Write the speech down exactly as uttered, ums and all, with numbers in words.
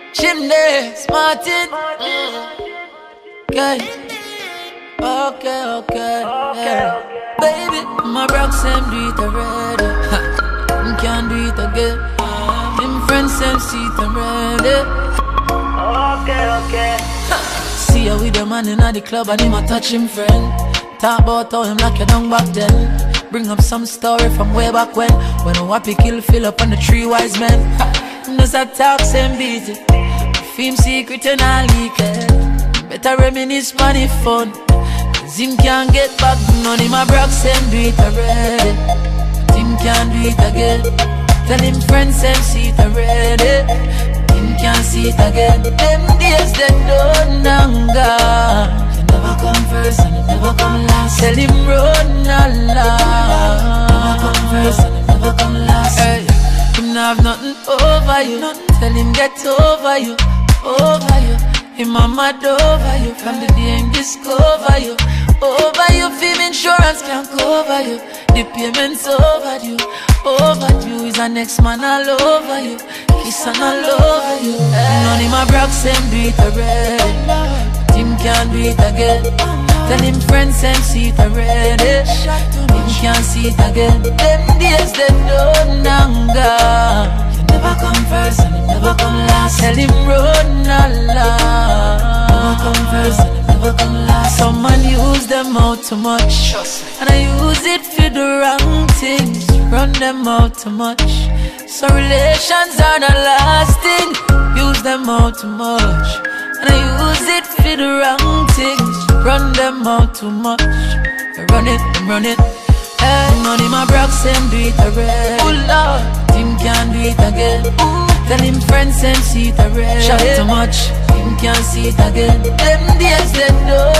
Chimney, Smartin. Okay, okay, okay, yeah. Baby, my rocks them do it already. You can't do it again. Them friends them see it already. Okay, okay. See you with the man in the club and him a touch him friend. Talk about how him lock you down back then. Bring up some story from way back when. When a wappy kill fill up on the three wise men. Knows that talk same beat it. Film secret and I leak it. Better reminisce money fun. Cause him can't get back. None of my brothers them do it already. But him can't do it again. Tell him friends them see it already. Him can't see it again. Them days they don't anger. You never come first and you never come last. Tell him run Allah. Never come first and you never come last. Hey, him not have nothing over you. Tell him get over you, over you. Him mama over you. From the day him discover you, over you. Film insurance can't cover you. The payments overdue, overdue. Is an next man all over you. Kiss and all over you. None of my brothers them do it already. But him can't do it again. Tell him friends them see it already. Him can't see it again. Them days they don't anger. You never come first and you never come last. Tell him run Allah. Never come first and you never come last. Some man use them out too much, and I use it for the wrong things. Run them out too much, so relations are not lasting. Use them out too much, and I use it for the wrong things. Run them out too much. Run it, run it. Hey, none of my brothers them do it already. Oh Lord, him can't do it again. Ooh. Tell him friends them see it already. Shot too much, him can't see it again. Them days they don't